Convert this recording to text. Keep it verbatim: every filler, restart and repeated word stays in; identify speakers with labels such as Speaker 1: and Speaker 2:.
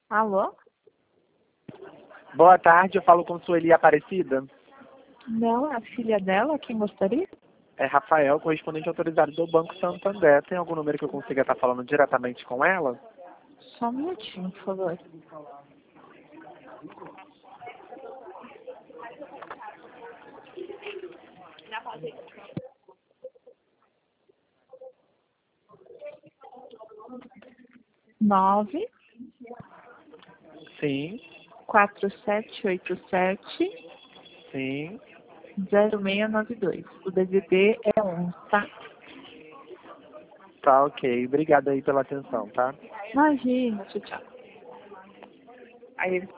Speaker 1: Alô?
Speaker 2: Boa tarde, eu falo com Sueli Aparecida.
Speaker 1: Não, é a filha dela, quem gostaria?
Speaker 2: É Rafael, correspondente autorizado do Banco Santander. Tem algum número que eu consiga estar falando diretamente com ela?
Speaker 1: Só um minutinho, por favor. Nove,
Speaker 2: Sim,
Speaker 1: quatro sete oito sete,
Speaker 2: sim.
Speaker 1: zero seis nove dois. O D D D é um, tá?
Speaker 2: Tá ok. Obrigado aí pela atenção, tá?
Speaker 1: Imagina, tchau, tchau. Aí ele